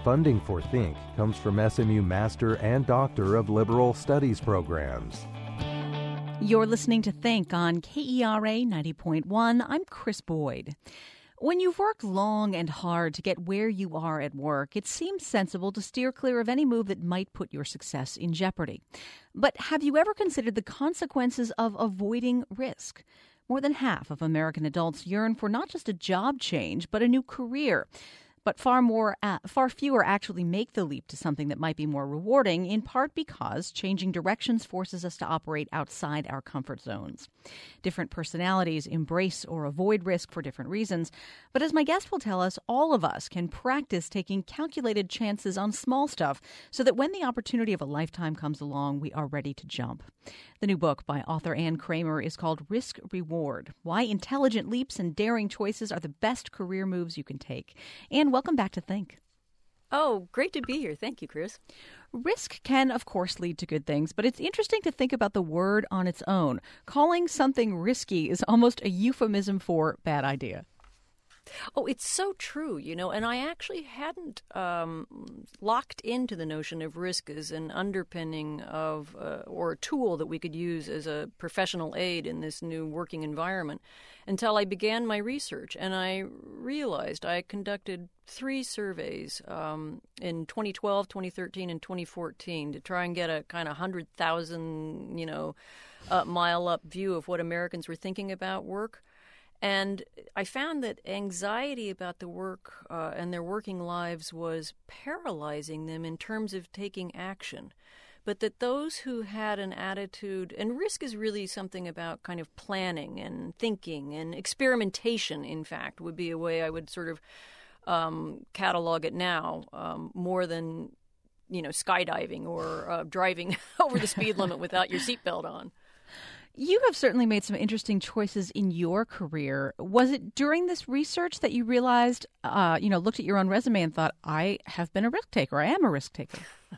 Funding for Think comes from SMU Master and Doctor of Liberal Studies programs. You're listening to Think on KERA 90.1. I'm Chris Boyd. When you've worked long and hard to get where you are at work, it seems sensible to steer clear of any move that might put your success in jeopardy. But have you ever considered the consequences of avoiding risk? More than half of American adults yearn for not just a job change, but a new career. But far fewer actually make the leap to something that might be more rewarding, in part because changing directions forces us to operate outside our comfort zones. Different personalities embrace or avoid risk for different reasons, but as my guest will tell us, all of us can practice taking calculated chances on small stuff so that when the opportunity of a lifetime comes along, we are ready to jump. The new book by author Ann Kramer is called Risk Reward: Why Intelligent Leaps and Daring Choices Are the Best Career Moves You Can Take. And welcome back to Think. Oh, great to be here. Thank you, Chris. Risk can, of course, lead to good things, but it's interesting to think about the word on its own. Calling something risky is almost a euphemism for bad idea. Oh, it's so true, and I actually hadn't locked into the notion of risk as an underpinning of or a tool that we could use as a professional aid in this new working environment until I began my research. And I realized I conducted 3 surveys in 2012, 2013, and 2014 to try and get a kind of 100,000, mile-up view of what Americans were thinking about work. And I found that anxiety about the work and their working lives was paralyzing them in terms of taking action. But that those who had an attitude, and risk is really something about kind of planning and thinking and experimentation, in fact, would be a way I would sort of catalog it now, more than, skydiving or driving over the speed limit without your seatbelt on. You have certainly made some interesting choices in your career. Was it during this research that you realized, looked at your own resume and thought, I have been a risk taker, I am a risk taker?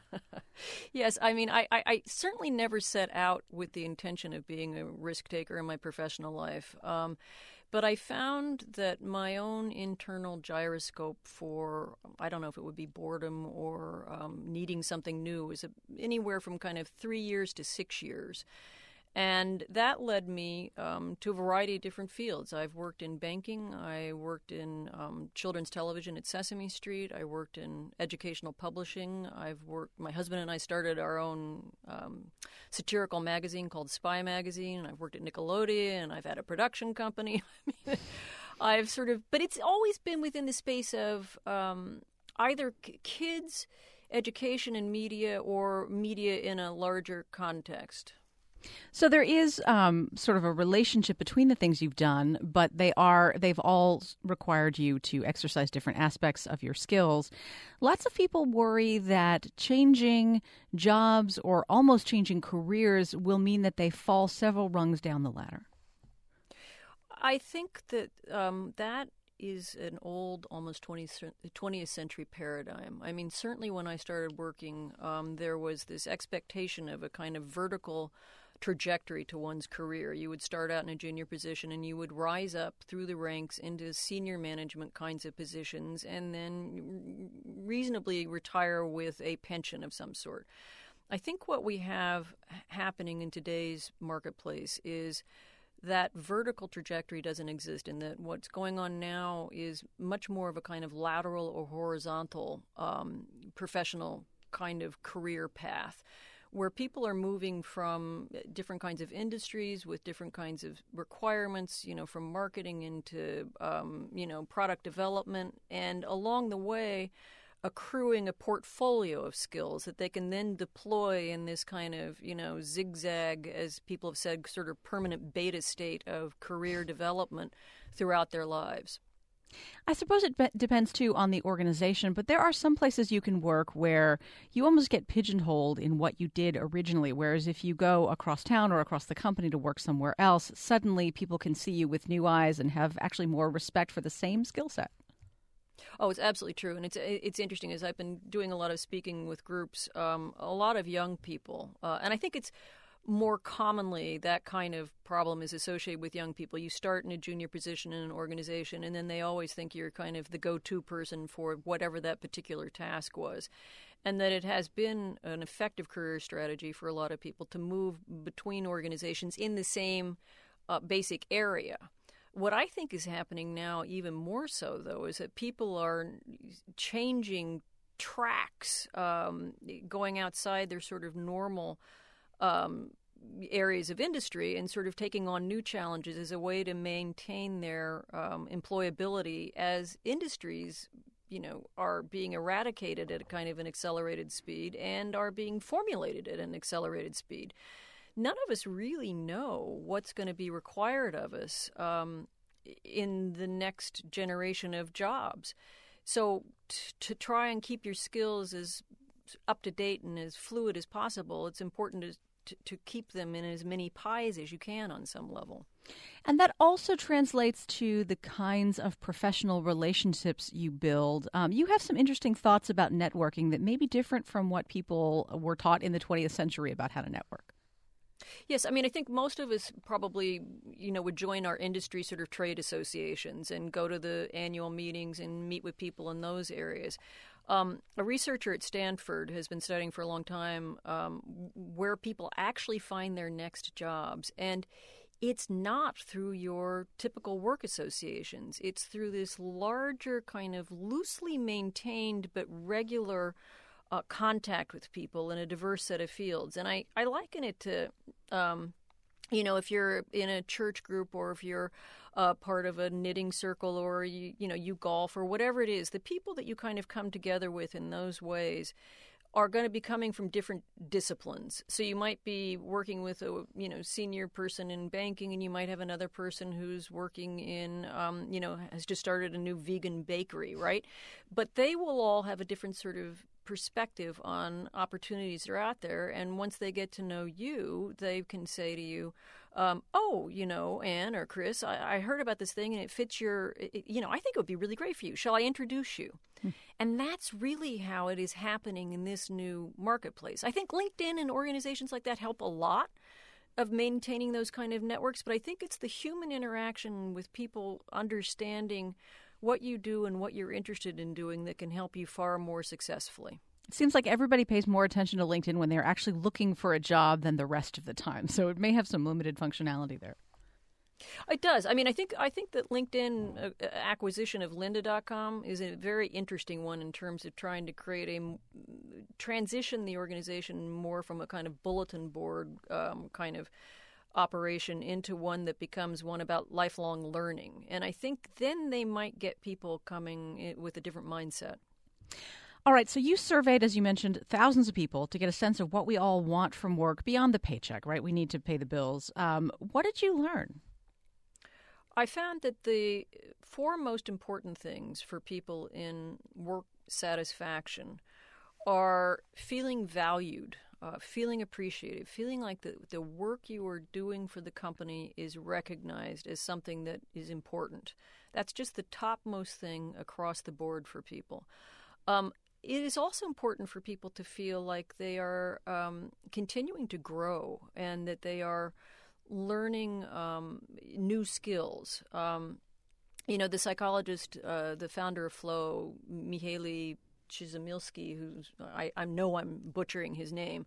Yes, I mean, I certainly never set out with the intention of being a risk taker in my professional life. But I found that my own internal gyroscope for, I don't know if it would be boredom or needing something new, was anywhere from kind of 3 years to 6 years. And that led me to a variety of different fields. I've worked in banking. I worked in children's television at Sesame Street. I worked in educational publishing. My husband and I started our own satirical magazine called Spy Magazine. I've worked at Nickelodeon. I've had a production company. But it's always been within the space of either kids, education and media, or media in a larger context. So there is sort of a relationship between the things you've done, but they've all required you to exercise different aspects of your skills. Lots of people worry that changing jobs or almost changing careers will mean that they fall several rungs down the ladder. I think that that is an old, almost 20th century paradigm. I mean, certainly when I started working, there was this expectation of a kind of vertical trajectory to one's career. You would start out in a junior position and you would rise up through the ranks into senior management kinds of positions and then reasonably retire with a pension of some sort. I think what we have happening in today's marketplace is that vertical trajectory doesn't exist, and that what's going on now is much more of a kind of lateral or horizontal professional kind of career path, where people are moving from different kinds of industries with different kinds of requirements, from marketing into, product development, and along the way accruing a portfolio of skills that they can then deploy in this kind of, zigzag, as people have said, sort of permanent beta state of career development throughout their lives. I suppose it depends, too, on the organization, but there are some places you can work where you almost get pigeonholed in what you did originally, whereas if you go across town or across the company to work somewhere else, suddenly people can see you with new eyes and have actually more respect for the same skill set. Oh, it's absolutely true. And it's interesting, as I've been doing a lot of speaking with groups, a lot of young people, and I think it's more commonly that kind of problem is associated with young people. You start in a junior position in an organization, and then they always think you're kind of the go-to person for whatever that particular task was. And that it has been an effective career strategy for a lot of people to move between organizations in the same basic area. What I think is happening now, even more so, though, is that people are changing tracks, going outside their sort of normal areas of industry and sort of taking on new challenges as a way to maintain their employability as industries, are being eradicated at a kind of an accelerated speed and are being formulated at an accelerated speed. None of us really know what's going to be required of us in the next generation of jobs. So to try and keep your skills as up to date and as fluid as possible, it's important to keep them in as many pies as you can on some level. And that also translates to the kinds of professional relationships you build. You have some interesting thoughts about networking that may be different from what people were taught in the 20th century about how to network. Yes, I mean, I think most of us probably, would join our industry sort of trade associations and go to the annual meetings and meet with people in those areas. A researcher at Stanford has been studying for a long time where people actually find their next jobs. And it's not through your typical work associations. It's through this larger kind of loosely maintained but regular contact with people in a diverse set of fields. And I liken it to, if you're in a church group or if you're part of a knitting circle or you golf or whatever it is, the people that you kind of come together with in those ways are going to be coming from different disciplines. So you might be working with a senior person in banking, and you might have another person who's working in has just started a new vegan bakery, right? But they will all have a different sort of perspective on opportunities that are out there, and once they get to know you, they can say to you, Anne or Chris, I heard about this thing and it fits I think it would be really great for you. Shall I introduce you? And that's really how it is happening in this new marketplace. I think LinkedIn and organizations like that help a lot of maintaining those kind of networks, but I think it's the human interaction with people understanding what you do and what you're interested in doing that can help you far more successfully. It seems like everybody pays more attention to LinkedIn when they're actually looking for a job than the rest of the time. So it may have some limited functionality there. It does. I mean, I think that LinkedIn acquisition of lynda.com is a very interesting one in terms of trying to transition the organization more from a kind of bulletin board kind of operation into one that becomes one about lifelong learning. And I think then they might get people coming with a different mindset. All right, so you surveyed, as you mentioned, thousands of people to get a sense of what we all want from work beyond the paycheck, right? We need to pay the bills. What did you learn? I found that the four most important things for people in work satisfaction are feeling valued, feeling appreciated, feeling like the work you are doing for the company is recognized as something that is important. That's just the topmost thing across the board for people. It is also important for people to feel like they are continuing to grow and that they are learning new skills. The psychologist, the founder of Flow, Mihaly Csikszentmihalyi, who's I know I'm butchering his name,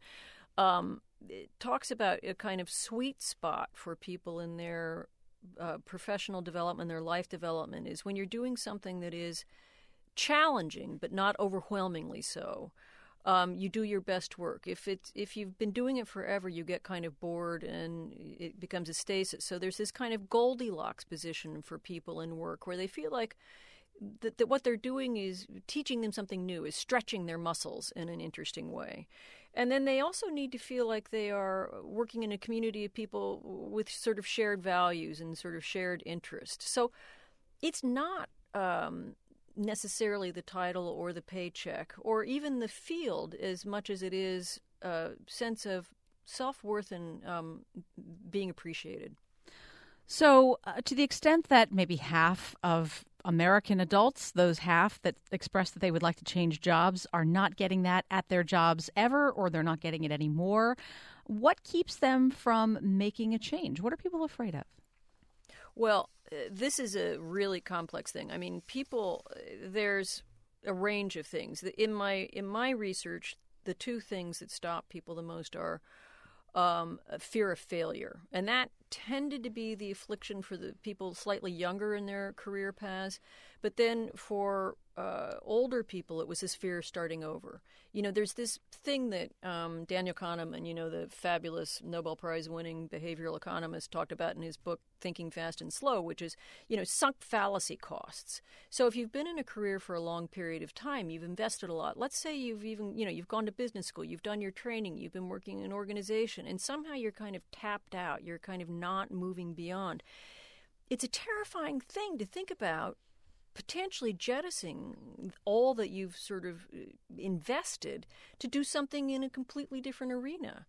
talks about a kind of sweet spot for people in their professional development, their life development, is when you're doing something that is challenging but not overwhelmingly so. You do your best work. If you've been doing it forever, you get kind of bored and it becomes a stasis. So there's this kind of Goldilocks position for people in work where they feel like that what they're doing is teaching them something new, is stretching their muscles in an interesting way. And then they also need to feel like they are working in a community of people with sort of shared values and sort of shared interests. So it's not necessarily the title or the paycheck or even the field as much as it is a sense of self-worth and being appreciated. So to the extent that maybe half of American adults, those half that express that they would like to change jobs, are not getting that at their jobs ever, or they're not getting it anymore, what keeps them from making a change? What are people afraid of? Well, this is a really complex thing. I mean, there's a range of things. In my research, the two things that stop people the most are fear of failure. And that tended to be the affliction for the people slightly younger in their career paths. But then for older people, it was this fear of starting over. There's this thing that Daniel Kahneman, the fabulous Nobel Prize-winning behavioral economist, talked about in his book, Thinking Fast and Slow, which is, sunk fallacy costs. So if you've been in a career for a long period of time, you've invested a lot. Let's say you've even, you've gone to business school, you've done your training, you've been working in an organization, and somehow you're kind of tapped out, you're kind of not moving beyond. It's a terrifying thing to think about, potentially jettisoning all that you've sort of invested to do something in a completely different arena.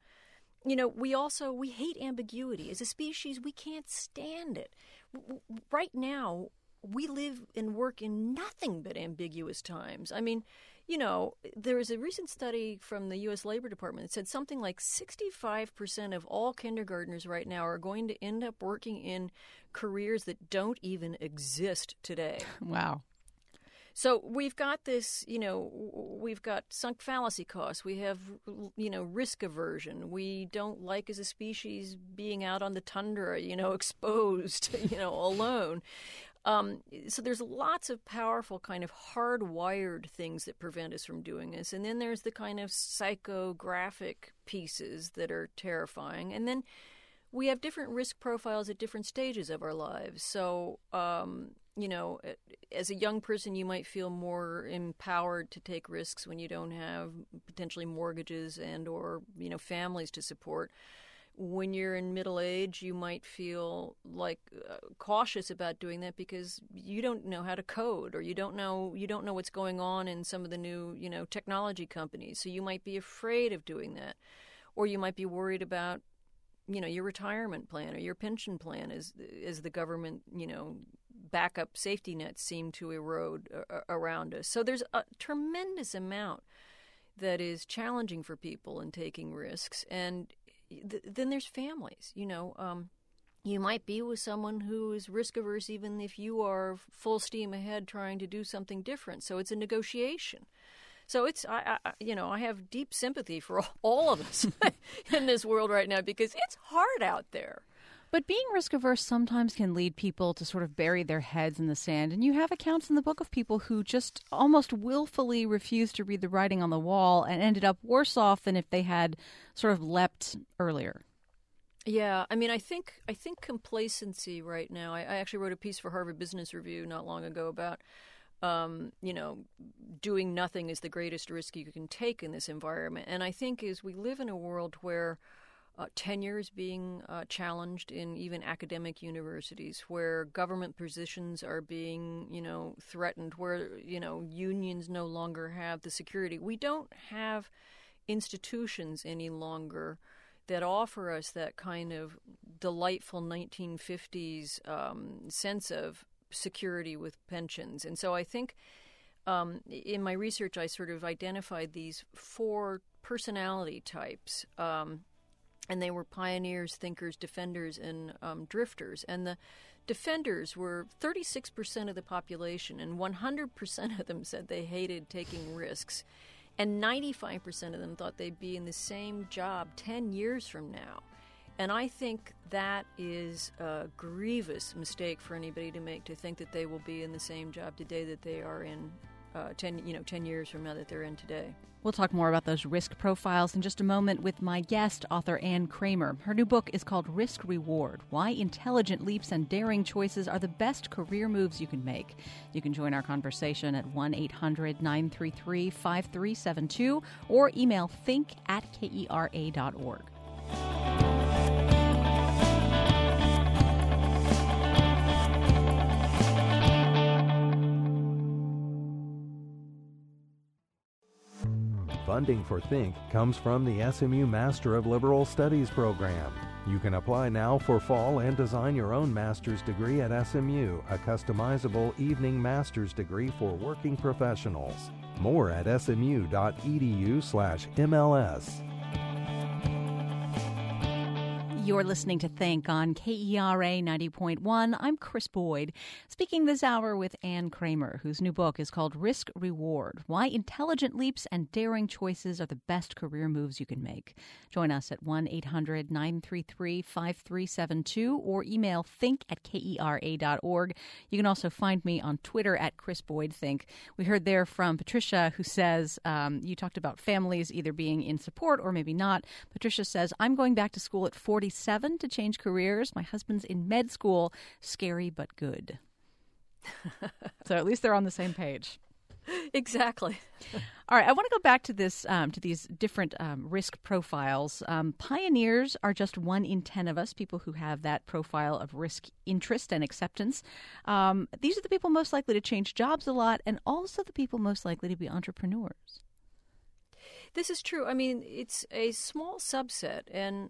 We hate ambiguity. As a species, we can't stand it. Right now, we live and work in nothing but ambiguous times. I mean, there was a recent study from the U.S. Labor Department that said something like 65% of all kindergartners right now are going to end up working in careers that don't even exist today. Wow. So we've got this, we've got sunk fallacy costs. We have, risk aversion. We don't like as a species being out on the tundra, exposed, alone. So there's lots of powerful kind of hardwired things that prevent us from doing this. And then there's the kind of psychographic pieces that are terrifying. And then we have different risk profiles at different stages of our lives. So, as a young person, you might feel more empowered to take risks when you don't have potentially mortgages and or, families to support. When you're in middle age, you might feel like cautious about doing that because you don't know how to code, or you don't know what's going on in some of the new, technology companies. So you might be afraid of doing that, or you might be worried about, your retirement plan or your pension plan as the government, backup safety nets seem to erode around us. So there's a tremendous amount that is challenging for people in taking risks, and then there's families. You might be with someone who is risk averse even if you are full steam ahead trying to do something different. So it's a negotiation. So I have deep sympathy for all of us in this world right now because it's hard out there. But being risk averse sometimes can lead people to sort of bury their heads in the sand. And you have accounts in the book of people who just almost willfully refused to read the writing on the wall and ended up worse off than if they had sort of leapt earlier. Yeah, I mean, I think complacency right now. I actually wrote a piece for Harvard Business Review not long ago about, doing nothing is the greatest risk you can take in this environment. And I think as we live in a world where tenure is being challenged in even academic universities, where government positions are being, threatened, where, unions no longer have the security. We don't have institutions any longer that offer us that kind of delightful 1950s sense of security with pensions. And so I think in my research, I sort of identified these 4 personality types. And they were pioneers, thinkers, defenders, and drifters. And the defenders were 36% of the population, and 100% of them said they hated taking risks. And 95% of them thought they'd be in the same job 10 years from now. And I think that is a grievous mistake for anybody to make, to think that they will be in the same job today that they are in 10 years from now that they're in today. We'll talk more about those risk profiles in just a moment with my guest, author Ann Kramer. Her new book is called Risk Reward: Why Intelligent Leaps and Daring Choices Are the Best Career Moves You Can Make. You can join our conversation at 1-800-933-5372 or email think@kera.org. Funding for Think comes from the SMU Master of Liberal Studies program. You can apply now for fall and design your own master's degree at SMU, a customizable evening master's degree for working professionals. More at smu.edu/MLS. You're listening to Think on KERA 90.1. I'm Chris Boyd, speaking this hour with Ann Kramer, whose new book is called Risk Reward: Why Intelligent Leaps and Daring Choices Are the Best Career Moves You Can Make. Join us at 1-800-933-5372 or email think@kera.org. You can also find me on Twitter at Chris Boyd Think. We heard there from Patricia, who says, you talked about families either being in support or maybe not. Patricia says, I'm going back to school at 47 to change careers. My husband's in med school. Scary but good. So at least they're on the same page. Exactly. All right, I want to go back to this, to these different risk profiles. Pioneers are just 1 in 10 of us, people who have that profile of risk interest and acceptance. These are the people most likely to change jobs a lot, and also the people most likely to be entrepreneurs. This is true. I mean, it's a small subset, and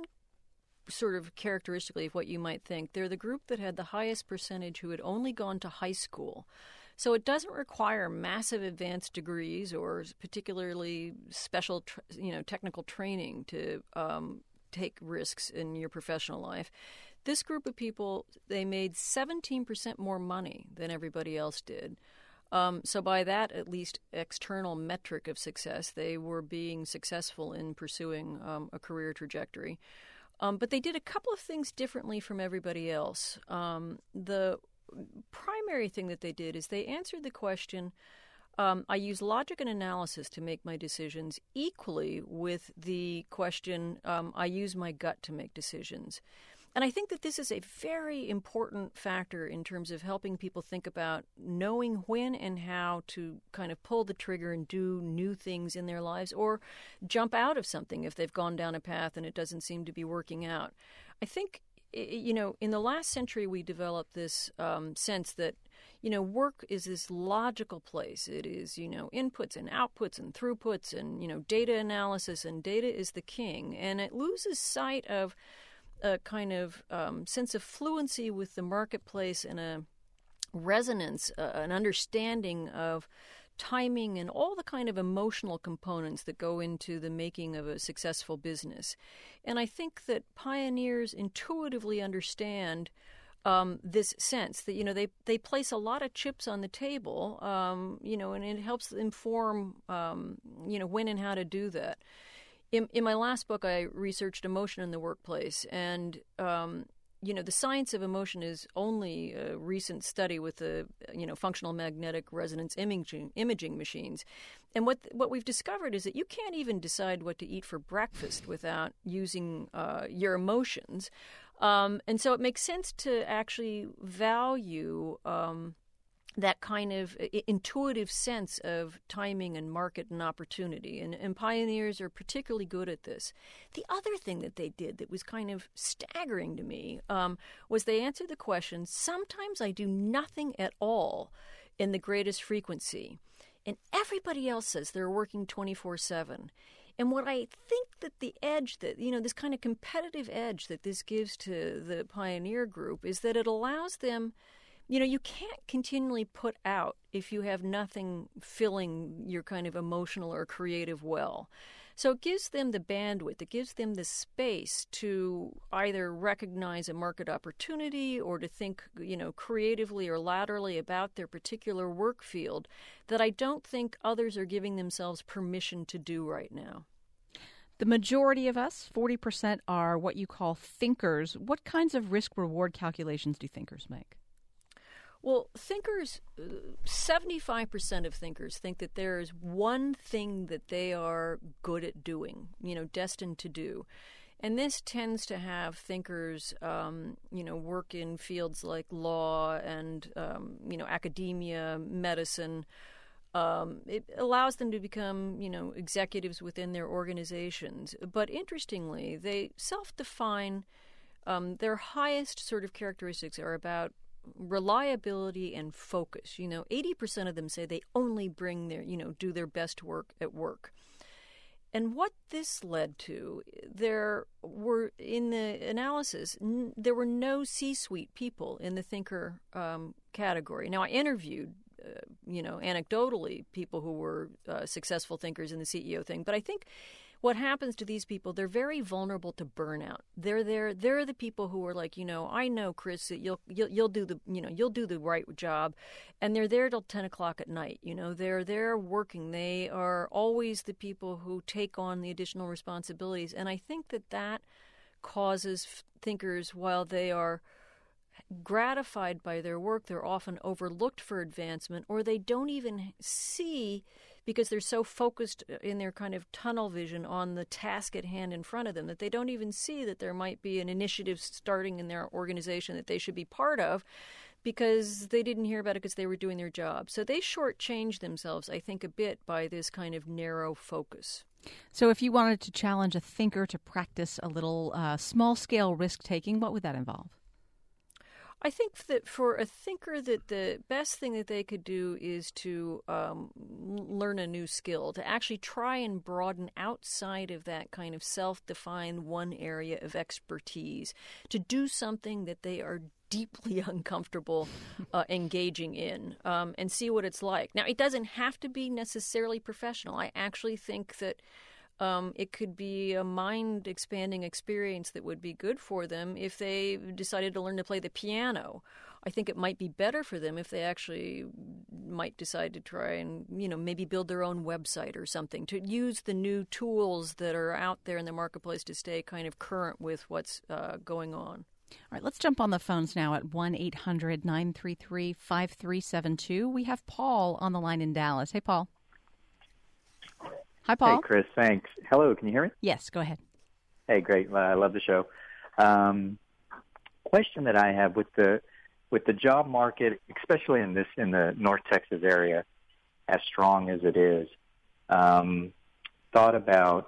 sort of characteristically of what you might think, they're the group that had the highest percentage who had only gone to high school. So it doesn't require massive advanced degrees or particularly special, technical training to take risks in your professional life. This group of people, they made 17% more money than everybody else did. So by that, at least external metric of success, they were being successful in pursuing a career trajectory. But they did a couple of things differently from everybody else. The primary thing that they did is they answered the question, I use logic and analysis to make my decisions, equally with the question, I use my gut to make decisions. And I think that this is a very important factor in terms of helping people think about knowing when and how to kind of pull the trigger and do new things in their lives or jump out of something if they've gone down a path and it doesn't seem to be working out. I think, in the last century we developed this sense that, work is this logical place. It is, inputs and outputs and throughputs and, data analysis, and data is the king. And it loses sight of a kind of sense of fluency with the marketplace and a resonance, an understanding of timing and all the kind of emotional components that go into the making of a successful business. And I think that pioneers intuitively understand this sense that, they place a lot of chips on the table, and it helps inform, when and how to do that. In my last book, I researched emotion in the workplace, and the science of emotion is only a recent study with the functional magnetic resonance imaging machines. And what we've discovered is that you can't even decide what to eat for breakfast without using your emotions, and so it makes sense to actually value that kind of intuitive sense of timing and market and opportunity. And pioneers are particularly good at this. The other thing that they did that was kind of staggering to me was they answered the question, sometimes I do nothing at all in the greatest frequency. And everybody else says they're working 24/7. And what I think that the edge that, this kind of competitive edge that this gives to the pioneer group is that it allows them, you can't continually put out if you have nothing filling your kind of emotional or creative well. So it gives them the bandwidth, it gives them the space to either recognize a market opportunity or to think, creatively or laterally about their particular work field that I don't think others are giving themselves permission to do right now. The majority of us, 40%, are what you call thinkers. What kinds of risk-reward calculations do thinkers make? Well, 75% of thinkers think that there is one thing that they are good at doing, destined to do. And this tends to have thinkers, work in fields like law and, academia, medicine. It allows them to become, executives within their organizations. But interestingly, they self-define their highest sort of characteristics are about reliability and focus. 80% of them say they only bring their, do their best work at work. And what this led to, there were, in the analysis, there were no C-suite people in the thinker category. Now, I interviewed, anecdotally, people who were successful thinkers in the CEO thing, but I think what happens to these people, they're very vulnerable to burnout. They're the people who are like, I know, Chris, that you'll do the right job, and they're there till 10 o'clock at night. They're there working. They are always the people who take on the additional responsibilities, and I think that causes thinkers, while they are gratified by their work, they're often overlooked for advancement, or they don't even see, because they're so focused in their kind of tunnel vision on the task at hand in front of them, that they don't even see that there might be an initiative starting in their organization that they should be part of, because they didn't hear about it because they were doing their job. So they shortchange themselves, I think, a bit by this kind of narrow focus. So if you wanted to challenge a thinker to practice a little small-scale risk-taking, what would that involve? I think that for a thinker, that the best thing that they could do is to learn a new skill, to actually try and broaden outside of that kind of self-defined one area of expertise, to do something that they are deeply uncomfortable engaging in, and see what it's like. Now, it doesn't have to be necessarily professional. I actually think that it could be a mind-expanding experience that would be good for them if they decided to learn to play the piano. I think it might be better for them if they actually might decide to try and, maybe build their own website or something, to use the new tools that are out there in the marketplace to stay kind of current with what's going on. All right, let's jump on the phones now at 1-800-933-5372. We have Paul on the line in Dallas. Hey, Paul. Hi, Paul. Hey, Chris. Thanks. Hello. Can you hear me? Yes. Go ahead. Hey, great. I love the show. Question that I have with the job market, especially in the North Texas area, as strong as it is, thought about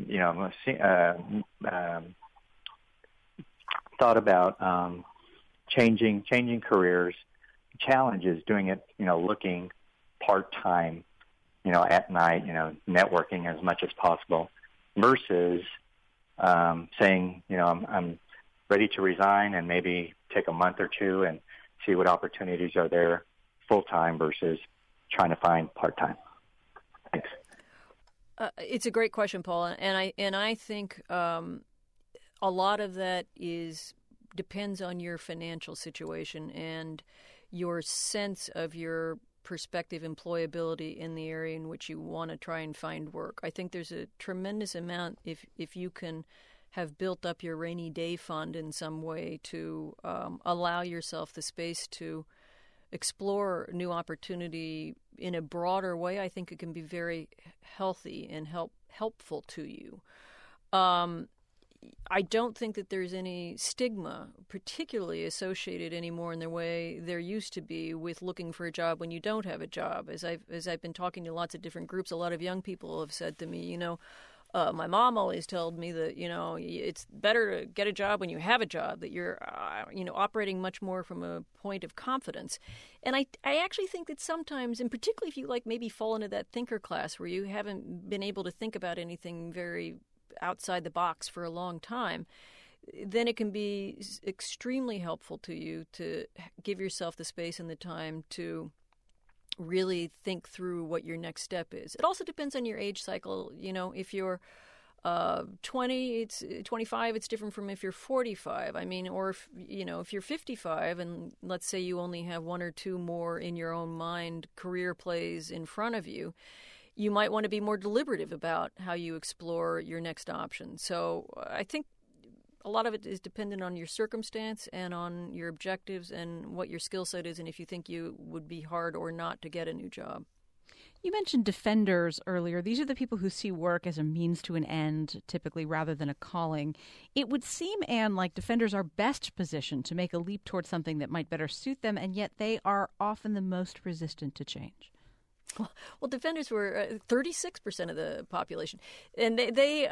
changing careers, challenges doing it, looking part-time, at night, networking as much as possible, versus saying, I'm ready to resign and maybe take a month or two and see what opportunities are there full-time versus trying to find part-time. Thanks. It's a great question, Paul, and I think a lot of that depends on your financial situation and your sense of your prospective employability in the area in which you want to try and find work. I think there's a tremendous amount, if you can have built up your rainy day fund in some way to allow yourself the space to explore new opportunity in a broader way. I think it can be very healthy and helpful to you. I don't think that there's any stigma particularly associated anymore in the way there used to be with looking for a job when you don't have a job. As I've been talking to lots of different groups, a lot of young people have said to me, my mom always told me that, it's better to get a job when you have a job, that you're, operating much more from a point of confidence. And I actually think that sometimes, and particularly if you maybe fall into that thinker class where you haven't been able to think about anything very outside the box for a long time, then it can be extremely helpful to you to give yourself the space and the time to really think through what your next step is. It also depends on your age cycle. If you're 20, it's 25, it's different from if you're 45. Or if you're 55 and let's say you only have one or two more in your own mind career plays in front of you, you might want to be more deliberative about how you explore your next option. So I think a lot of it is dependent on your circumstance and on your objectives and what your skill set is, and if you think you would be hard or not to get a new job. You mentioned defenders earlier. These are the people who see work as a means to an end, typically, rather than a calling. It would seem, Anne, like defenders are best positioned to make a leap towards something that might better suit them, and yet they are often the most resistant to change. Well, defenders were 36% of the population, and they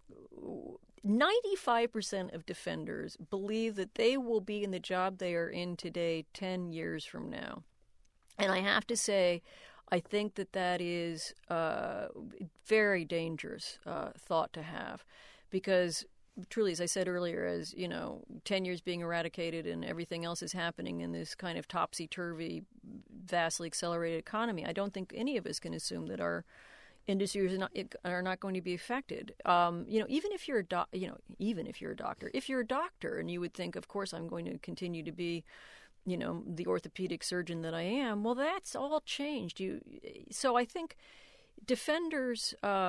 95% of defenders believe that they will be in the job they are in today 10 years from now. And I have to say, I think that is very dangerous thought to have, because truly, as I said earlier, as 10 years being eradicated and everything else is happening in this kind of topsy-turvy, vastly accelerated economy, I don't think any of us can assume that our industries are not going to be affected. Even if you're a doctor, if you're a doctor and you would think, of course, I'm going to continue to be, the orthopedic surgeon that I am, well, that's all changed. So I think defenders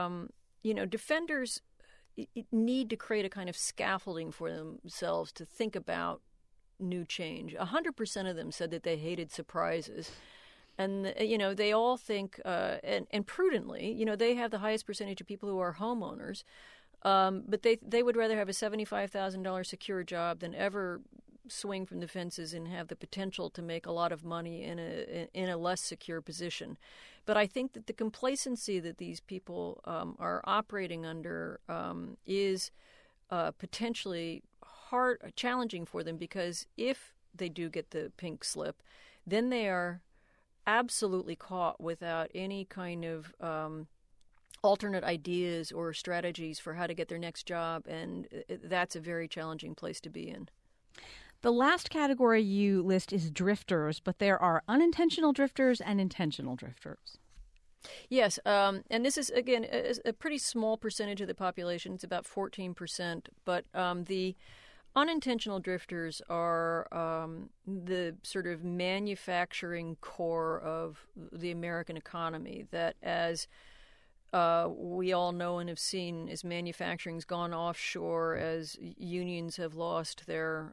need to create a kind of scaffolding for themselves to think about new change. 100% of them said that they hated surprises. And, they all think, and prudently, they have the highest percentage of people who are homeowners, but they would rather have a $75,000 secure job than ever swing from the fences and have the potential to make a lot of money in a less secure position. But I think that the complacency that these people are operating under is potentially challenging for them, because if they do get the pink slip, then they are absolutely caught without any kind of alternate ideas or strategies for how to get their next job, and that's a very challenging place to be in. The last category you list is drifters, but there are unintentional drifters and intentional drifters. Yes, and this is, again, a pretty small percentage of the population. It's about 14%, but the unintentional drifters are the sort of manufacturing core of the American economy, that as we all know and have seen, as manufacturing's gone offshore, as unions have lost their,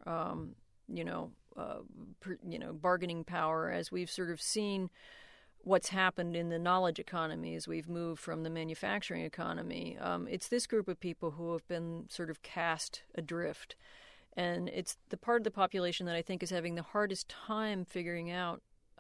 bargaining power, as we've sort of seen what's happened in the knowledge economy as we've moved from the manufacturing economy. It's this group of people who have been sort of cast adrift. And it's the part of the population that I think is having the hardest time figuring out,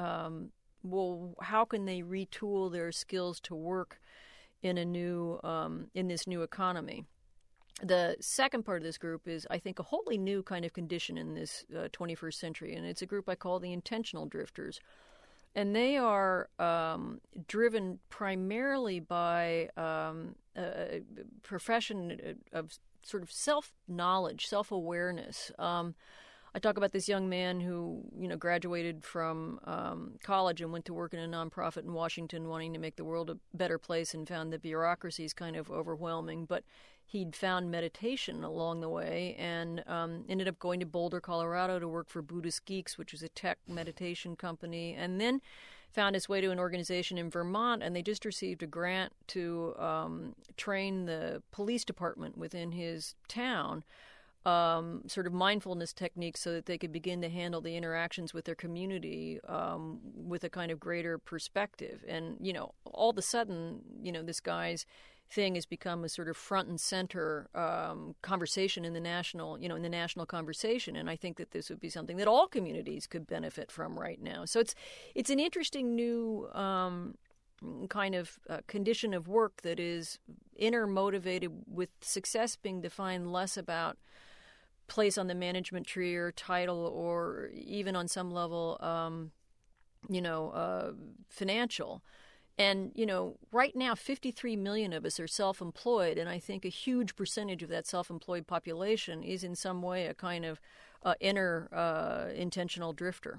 how can they retool their skills to work in this new economy. The second part of this group is, I think, a wholly new kind of condition in this 21st century, and it's a group I call the intentional drifters. And they are driven primarily by a profession of sort of self-knowledge, self-awareness. I talk about this young man who, graduated from college and went to work in a nonprofit in Washington, wanting to make the world a better place, and found the bureaucracies kind of overwhelming. But he'd found meditation along the way, and ended up going to Boulder, Colorado to work for Buddhist Geeks, which was a tech meditation company, and then found his way to an organization in Vermont, and they just received a grant to train the police department within his town, sort of mindfulness techniques, so that they could begin to handle the interactions with their community with a kind of greater perspective. And, all of a sudden, this guy's thing has become a sort of front and center conversation in the national conversation. And I think that this would be something that all communities could benefit from right now. So it's an interesting new kind of condition of work that is inner motivated, with success being defined less about place on the management tree or title, or even on some level, financial. And, right now, 53 million of us are self-employed, and I think a huge percentage of that self-employed population is in some way a kind of inner intentional drifter.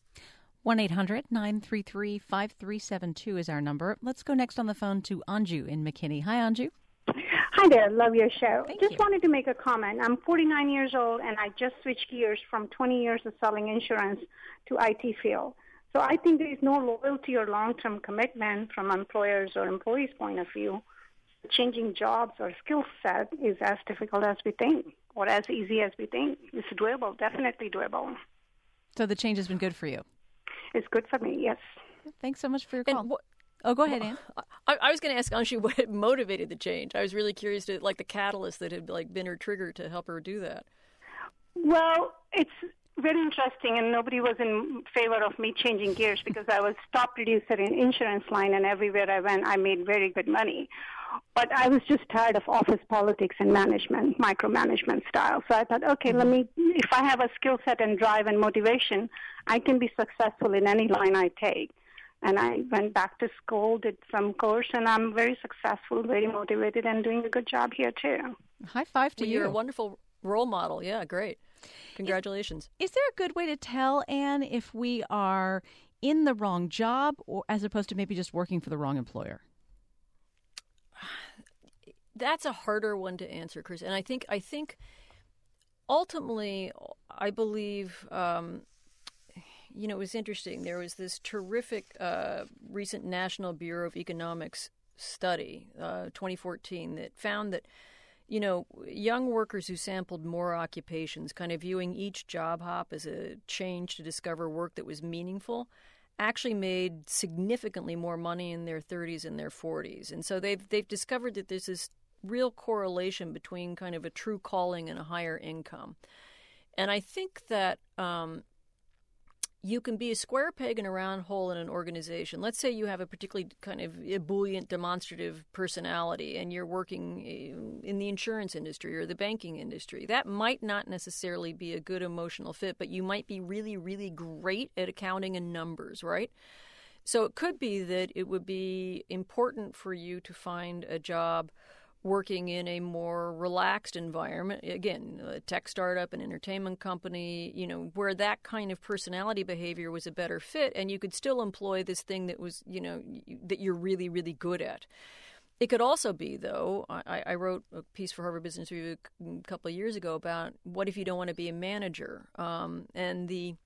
1-800-933-5372 is our number. Let's go next on the phone to Anju in McKinney. Hi, Anju. Hi there. Love your show. Thank you. Wanted to make a comment. I'm 49 years old, and I just switched gears from 20 years of selling insurance to IT field. So I think there is no loyalty or long-term commitment from employers or employees' point of view. Changing jobs or skill set is as difficult as we think, or as easy as we think. It's doable, definitely doable. So the change has been good for you? It's good for me, yes. Thanks so much for your call. Go ahead, Ann. I was going to ask Anju what motivated the change. I was really curious to, the catalyst that had been her trigger to help her do that. Well, it's very interesting, and nobody was in favor of me changing gears, because I was top producer in insurance line, and everywhere I went, I made very good money. But I was just tired of office politics and management, micromanagement style. So I thought, okay, if I have a skill set and drive and motivation, I can be successful in any line I take. And I went back to school, did some course, and I'm very successful, very motivated, and doing a good job here, too. High five to you. You're a wonderful role model. Yeah, great. Congratulations. Is there a good way to tell, Anne, if we are in the wrong job or as opposed to maybe just working for the wrong employer? That's a harder one to answer, Chris. And I think ultimately, I believe, it was interesting. There was this terrific recent National Bureau of Economics study, 2014, that found that, young workers who sampled more occupations, kind of viewing each job hop as a change to discover work that was meaningful, actually made significantly more money in their 30s and their 40s. And so they've discovered that there's this real correlation between kind of a true calling and a higher income. And I think that you can be a square peg in a round hole in an organization. Let's say you have a particularly kind of ebullient, demonstrative personality and you're working in the insurance industry or the banking industry. That might not necessarily be a good emotional fit, but you might be really, really great at accounting and numbers, right? So it could be that it would be important for you to find a job working in a more relaxed environment, again, a tech startup, an entertainment company, where that kind of personality behavior was a better fit, and you could still employ this thing that was, that you're really, really good at. It could also be, though, I wrote a piece for Harvard Business Review a couple of years ago about what if you don't want to be a manager, and the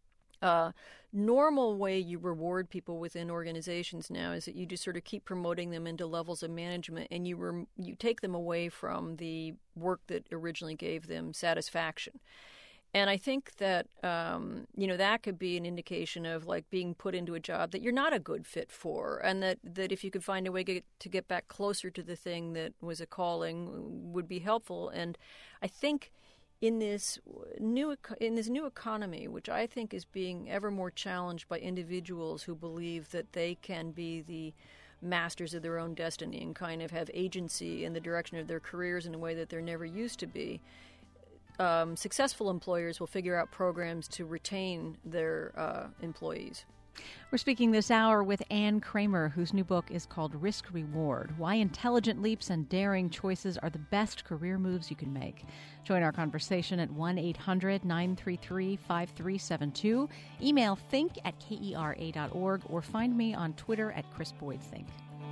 normal way you reward people within organizations now is that you just sort of keep promoting them into levels of management, and you take them away from the work that originally gave them satisfaction. And I think that that could be an indication of like being put into a job that you're not a good fit for, and that if you could find a way to get back closer to the thing that was a calling would be helpful. And I think in this new economy, which I think is being ever more challenged by individuals who believe that they can be the masters of their own destiny and kind of have agency in the direction of their careers in a way that they're never used to be, successful employers will figure out programs to retain their employees. We're speaking this hour with Anne Kramer, whose new book is called Risk Reward: Why Intelligent Leaps and Daring Choices Are the Best Career Moves You Can Make. Join our conversation at 1-800-933-5372. Email think@kera.org or find me on Twitter at Chris Boyd Think.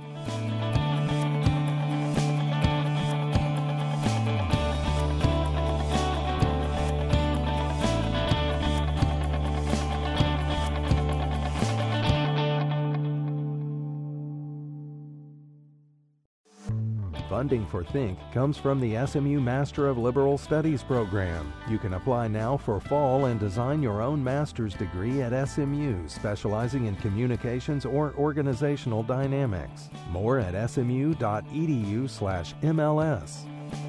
Funding for Think comes from the SMU Master of Liberal Studies program. You can apply now for fall and design your own master's degree at SMU, specializing in communications or organizational dynamics. More at smu.edu/MLS.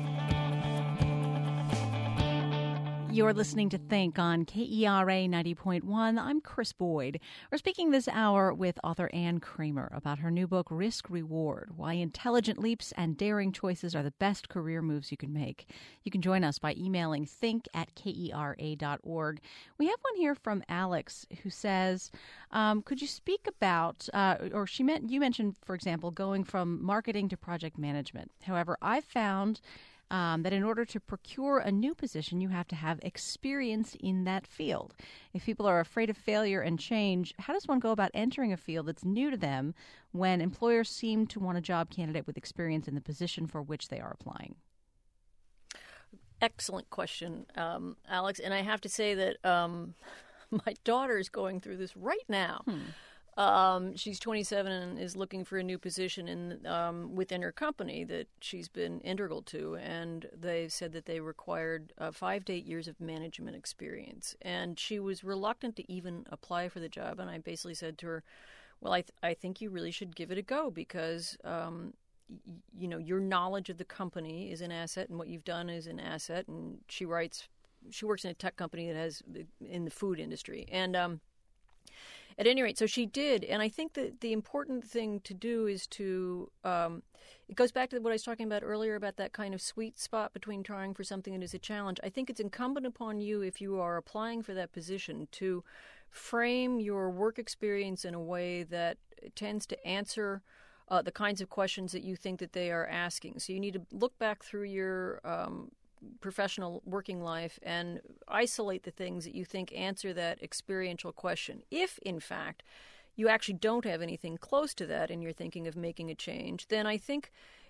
You're listening to Think on KERA 90.1. I'm Chris Boyd. We're speaking this hour with author Anne Kramer about her new book, Risk Reward: Why Intelligent Leaps and Daring Choices Are the Best Career Moves You Can Make. You can join us by emailing think@kera.org. We have one here from Alex who says, could you speak about, you mentioned, for example, going from marketing to project management. However, I found that in order to procure a new position, you have to have experience in that field. If people are afraid of failure and change, how does one go about entering a field that's new to them when employers seem to want a job candidate with experience in the position for which they are applying? Excellent question, Alex. And I have to say that my daughter is going through this right now. She's 27 and is looking for a new position within her company that she's been integral to, and they said that they required 5 to 8 years of management experience. And she was reluctant to even apply for the job, and I basically said to her, well, I think you really should give it a go because your knowledge of the company is an asset, and what you've done is an asset. And she works in a tech company that has in the food industry, at any rate, so she did. And I think that the important thing to do is to, it goes back to what I was talking about earlier about that kind of sweet spot between trying for something that is a challenge. I think it's incumbent upon you, if you are applying for that position, to frame your work experience in a way that tends to answer the kinds of questions that you think that they are asking. So you need to look back through your professional working life and isolate the things that you think answer that experiential question. If, in fact, you actually don't have anything close to that and you're thinking of making a change, then I think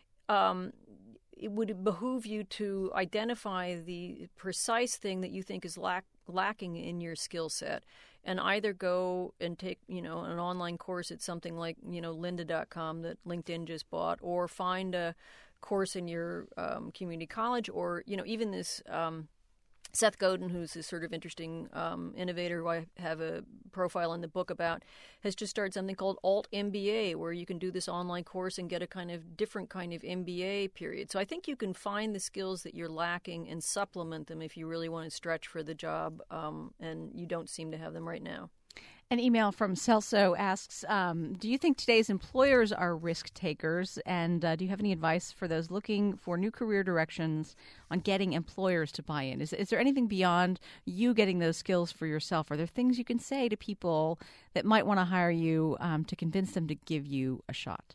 it would behoove you to identify the precise thing that you think is lacking in your skill set, and either go and take, an online course at something like, lynda.com that LinkedIn just bought, or find a course in your community college, or, even this Seth Godin, who's this sort of interesting innovator who I have a profile in the book about, has just started something called Alt MBA, where you can do this online course and get a kind of different kind of MBA period. So I think you can find the skills that you're lacking and supplement them if you really want to stretch for the job, and you don't seem to have them right now. An email from Celso asks, do you think today's employers are risk takers? And do you have any advice for those looking for new career directions on getting employers to buy in? Is there anything beyond you getting those skills for yourself? Are there things you can say to people that might want to hire you to convince them to give you a shot?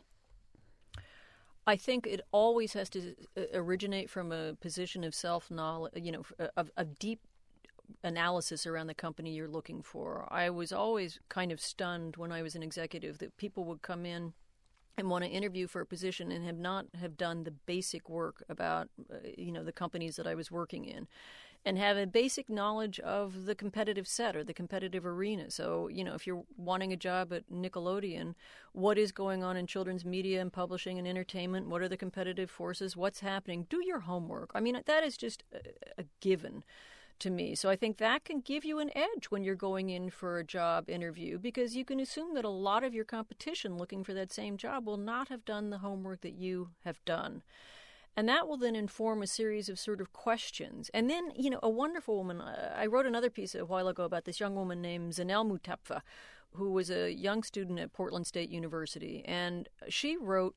I think it always has to originate from a position of self-knowledge, of deep analysis around the company you're looking for. I was always kind of stunned when I was an executive that people would come in and want to interview for a position and have done the basic work about the companies that I was working in, and have a basic knowledge of the competitive set or the competitive arena. So, if you're wanting a job at Nickelodeon, what is going on in children's media and publishing and entertainment? What are the competitive forces? What's happening? Do your homework. I mean, that is just a given to me. So I think that can give you an edge when you're going in for a job interview, because you can assume that a lot of your competition looking for that same job will not have done the homework that you have done. And that will then inform a series of sort of questions. And then, a wonderful woman, I wrote another piece a while ago about this young woman named Zanel Mutapfa, who was a young student at Portland State University. And she wrote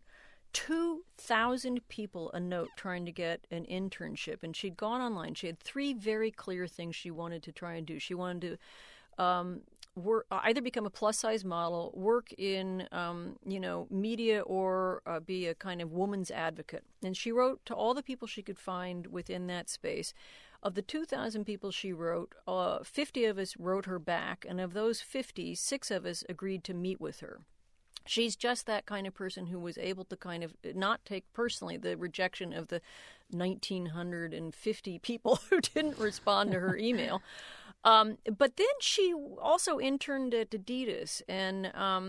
2,000 people a note trying to get an internship, and she'd gone online. She had 3 very clear things she wanted to try and do. She wanted to either become a plus-size model, work in media, or be a kind of woman's advocate. And she wrote to all the people she could find within that space. Of the 2,000 people she wrote, 50 of us wrote her back, and of those 50, 6 of us agreed to meet with her. She's just that kind of person who was able to kind of not take personally the rejection of the 1,950 people who didn't respond to her email. But then she also interned at Adidas and,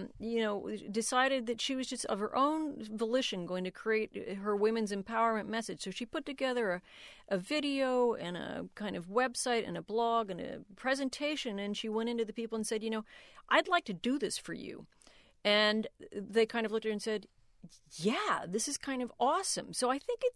decided that she was just of her own volition going to create her women's empowerment message. So she put together a video and a kind of website and a blog and a presentation, and she went into the people and said, I'd like to do this for you. And they kind of looked at her and said, yeah, this is kind of awesome. So I think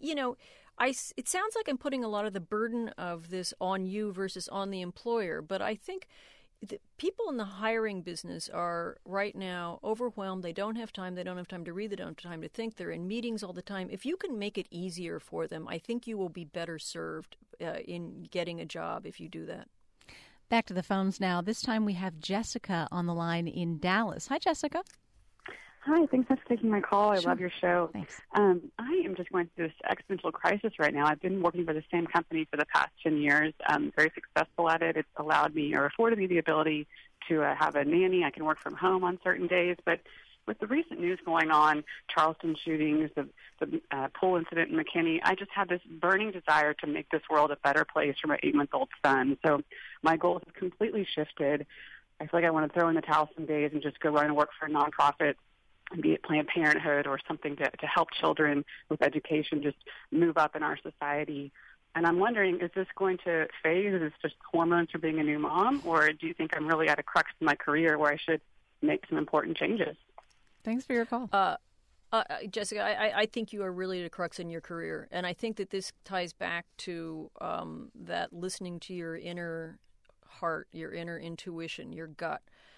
it sounds like I'm putting a lot of the burden of this on you versus on the employer. But I think the people in the hiring business are right now overwhelmed. They don't have time. They don't have time to read. They don't have time to think. They're in meetings all the time. If you can make it easier for them, I think you will be better served in getting a job if you do that. Back to the phones now. This time we have Jessica on the line in Dallas. Hi, Jessica. Hi, thanks for taking my call. I Sure. love your show. Thanks. I am just going through this existential crisis right now. I've been working for the same company for the past 10 years. I'm very successful at it. It's allowed me or afforded me the ability to have a nanny. I can work from home on certain days. But with the recent news going on, Charleston shootings, the pool incident in McKinney, I just have this burning desire to make this world a better place for my 8-month-old son. So my goals have completely shifted. I feel like I want to throw in the towel some days and just go run and work for a nonprofit, be it Planned Parenthood or something to help children with education just move up in our society. And I'm wondering, is this going to phase? Is this just hormones for being a new mom? Or do you think I'm really at a crux in my career where I should make some important changes? Thanks for your call. Jessica, I think you are really at a crux in your career. And I think that this ties back to that listening to your inner heart, your inner intuition, your gut.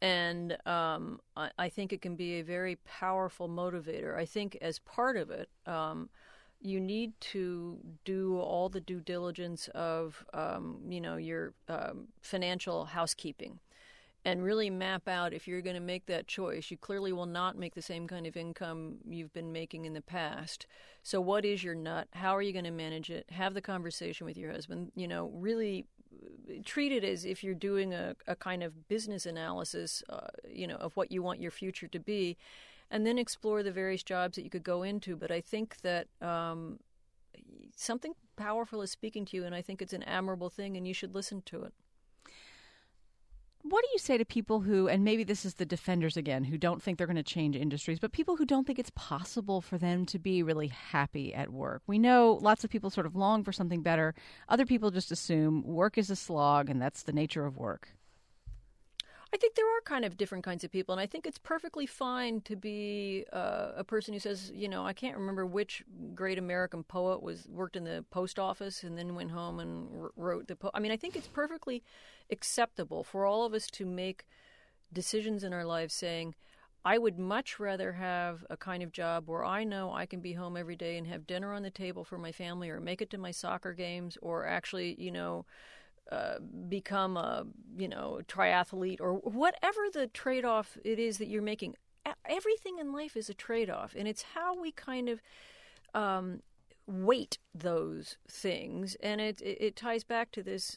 And I think it can be a very powerful motivator. I think as part of it, you need to do all the due diligence of, your financial housekeeping and really map out if you're going to make that choice. You clearly will not make the same kind of income you've been making in the past. So what is your nut? How are you going to manage it? Have the conversation with your husband. Really treat it as if you're doing a kind of business analysis, of what you want your future to be, and then explore the various jobs that you could go into. But I think that something powerful is speaking to you, and I think it's an admirable thing, and you should listen to it. What do you say to people who, and maybe this is the defenders again, who don't think they're going to change industries, but people who don't think it's possible for them to be really happy at work? We know lots of people sort of long for something better. Other people just assume work is a slog, and that's the nature of work. I think there are kind of different kinds of people, and I think it's perfectly fine to be a person who says, I can't remember which great American poet worked in the post office and then went home and wrote the poem. I mean, I think it's perfectly acceptable for all of us to make decisions in our lives saying, I would much rather have a kind of job where I know I can be home every day and have dinner on the table for my family, or make it to my soccer games, or actually, become a triathlete, or whatever the trade-off it is that you're making. Everything in life is a trade-off, and it's how we kind of weight those things. And it ties back to this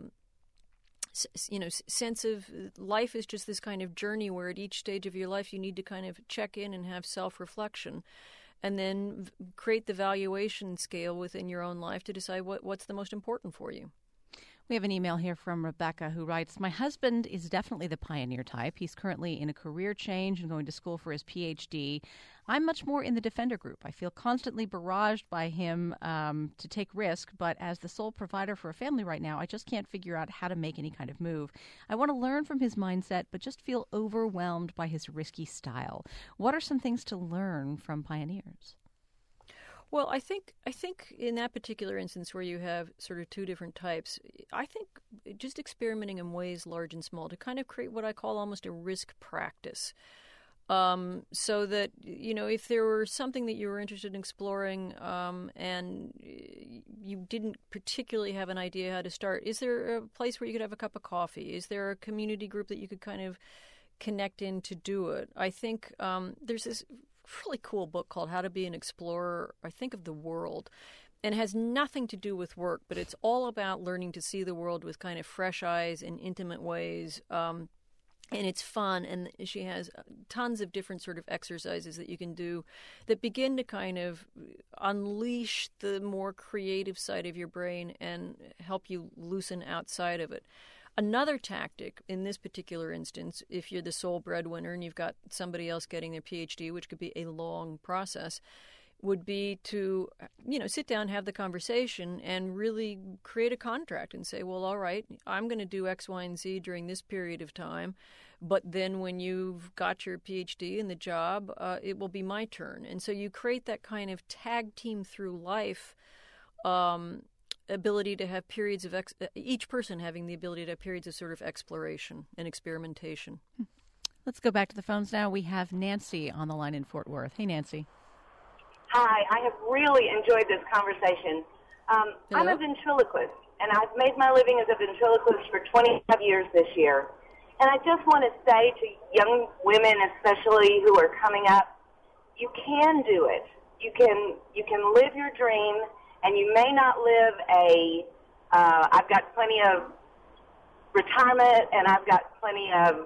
sense of life is just this kind of journey where at each stage of your life you need to kind of check in and have self-reflection, and then create the valuation scale within your own life to decide what's the most important for you. We have an email here from Rebecca who writes, my husband is definitely the pioneer type. He's currently in a career change and going to school for his PhD. I'm much more in the defender group. I feel constantly barraged by him to take risk, but as the sole provider for a family right now, I just can't figure out how to make any kind of move. I want to learn from his mindset, but just feel overwhelmed by his risky style. What are some things to learn from pioneers? Well, I think in that particular instance where you have sort of two different types, I think just experimenting in ways large and small to kind of create what I call almost a risk practice. So that, if there were something that you were interested in exploring and you didn't particularly have an idea how to start, is there a place where you could have a cup of coffee? Is there a community group that you could kind of connect in to do it? I think there's this really cool book called How to Be an Explorer, I think, of the World, and it has nothing to do with work, but it's all about learning to see the world with kind of fresh eyes in intimate ways, and it's fun, and she has tons of different sort of exercises that you can do that begin to kind of unleash the more creative side of your brain and help you loosen outside of it. Another tactic in this particular instance, if you're the sole breadwinner and you've got somebody else getting their PhD, which could be a long process, would be to, sit down, have the conversation, and really create a contract and say, well, all right, I'm going to do X, Y, and Z during this period of time, but then when you've got your PhD and the job, it will be my turn. And so you create that kind of tag team through life ability to have periods of each person having the ability to have periods of sort of exploration and experimentation. Let's go back to the phones now. We have Nancy on the line in Fort Worth. Hey, Nancy. Hi, I have really enjoyed this conversation. I'm a ventriloquist, and I've made my living as a ventriloquist for 25 years this year. And I just want to say to young women especially who are coming up, you can do it. You can live your dream. And you may not live I've got plenty of retirement and I've got plenty of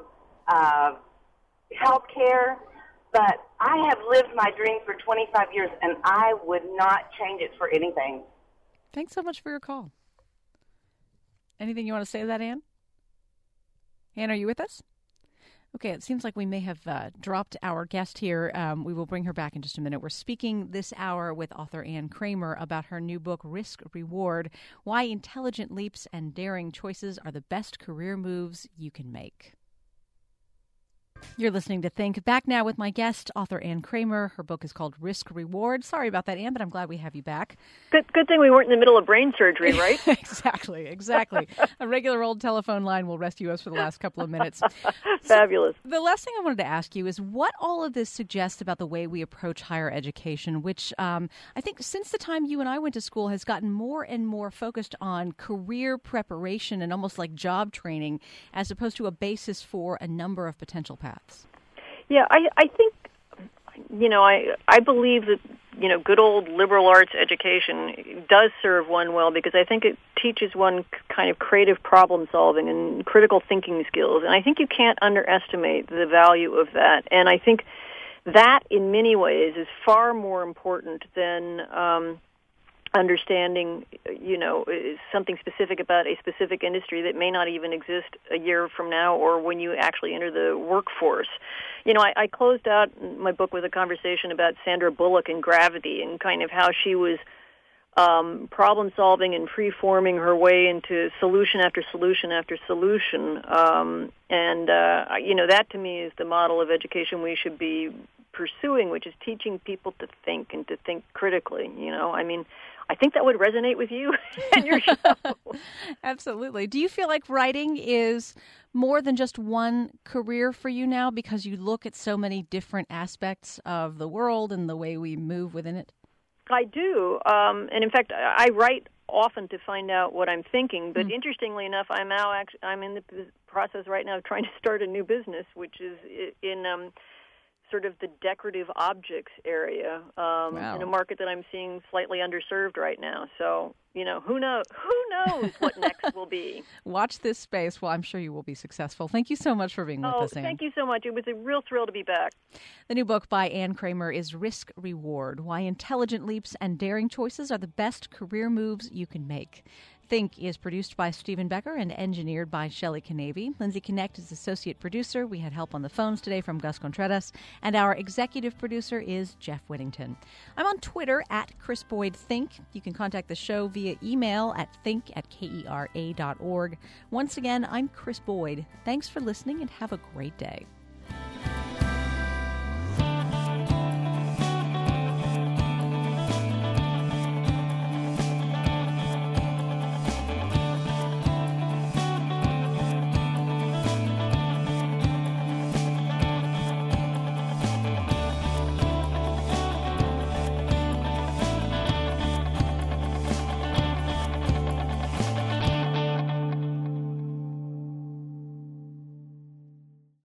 health care, but I have lived my dream for 25 years and I would not change it for anything. Thanks so much for your call. Anything you want to say to that, Ann? Ann, are you with us? Okay, it seems like we may have dropped our guest here. We will bring her back in just a minute. We're speaking this hour with author Ann Kramer about her new book, Risk Reward, Why Intelligent Leaps and Daring Choices Are the Best Career Moves You Can Make. You're listening to Think. Back now with my guest, author Ann Kramer. Her book is called Risk Reward. Sorry about that, Ann, but I'm glad we have you back. Good thing we weren't in the middle of brain surgery, right? Exactly. A regular old telephone line will rescue us for the last couple of minutes. Fabulous. So, the last thing I wanted to ask you is what all of this suggests about the way we approach higher education, which I think since the time you and I went to school has gotten more and more focused on career preparation and almost like job training as opposed to a basis for a number of potential paths. Yeah, I think, I believe that, good old liberal arts education does serve one well because I think it teaches one kind of creative problem solving and critical thinking skills. And I think you can't underestimate the value of that. And I think that in many ways is far more important than understanding, something specific about a specific industry that may not even exist a year from now or when you actually enter the workforce. I closed out my book with a conversation about Sandra Bullock and Gravity and kind of how she was problem solving and free-forming her way into solution after solution after solution. That to me is the model of education we should be pursuing, which is teaching people to think and to think critically. I think that would resonate with you and your show. Absolutely. Do you feel like writing is more than just one career for you now because you look at so many different aspects of the world and the way we move within it? I do. And in fact, I write often to find out what I'm thinking. But interestingly enough, I'm in the process right now of trying to start a new business, which is in sort of the decorative objects area in a market that I'm seeing slightly underserved right now. So, who knows what next will be. Watch this space. Well, I'm sure you will be successful. Thank you so much for being with us, Ann. Thank you so much. It was a real thrill to be back. The new book by Ann Kramer is Risk Reward: Why Intelligent Leaps and Daring Choices Are the Best Career Moves You Can Make. Think is produced by Stephen Becker and engineered by Shelley Canavy. Lindsay Connect is associate producer. We had help on the phones today from Gus Contreras. And our executive producer is Jeff Whittington. I'm on Twitter at Chris Boyd Think. You can contact the show via email at think@kera.org. Once again, I'm Chris Boyd. Thanks for listening and have a great day.